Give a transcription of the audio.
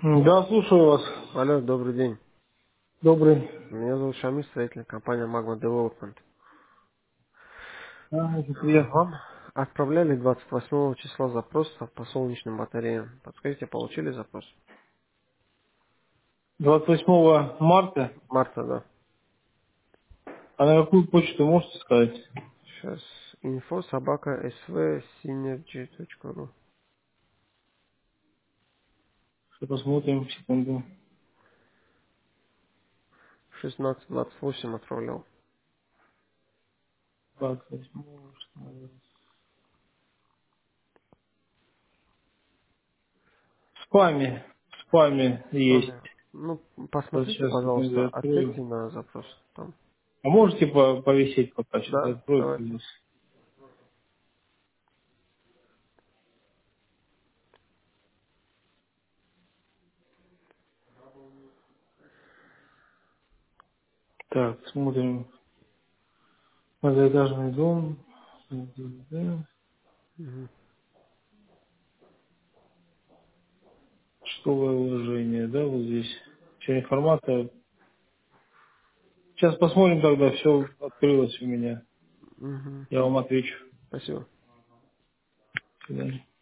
Да, слушаю вас. Алло, добрый день. Добрый. Меня зовут Шамиль, строительная компания Magma Development. Это приятно. Вам отправляли 28 числа запрос по солнечным батареям. Подскажите, получили запрос? 28 марта. Марта, да. А на какую почту можете сказать? Сейчас info собака svsynergy.ru. Что посмотрим, секунду. 16:28 отправлял. 28. Что надо? В спаме. В спаме С есть. вами. Ну, Вот посмотрите, сейчас секунду пожалуйста, открою. ответьте на запрос. Там. А можете повисеть пока? Сейчас Да, открою. давайте. Плюс. Так, смотрим. Многоэтажный дом. Мгм. Что вложение, да, вот здесь. Вся информация. Сейчас посмотрим тогда, все открылось у меня. Мгм. Я вам отвечу. Спасибо. До свидания.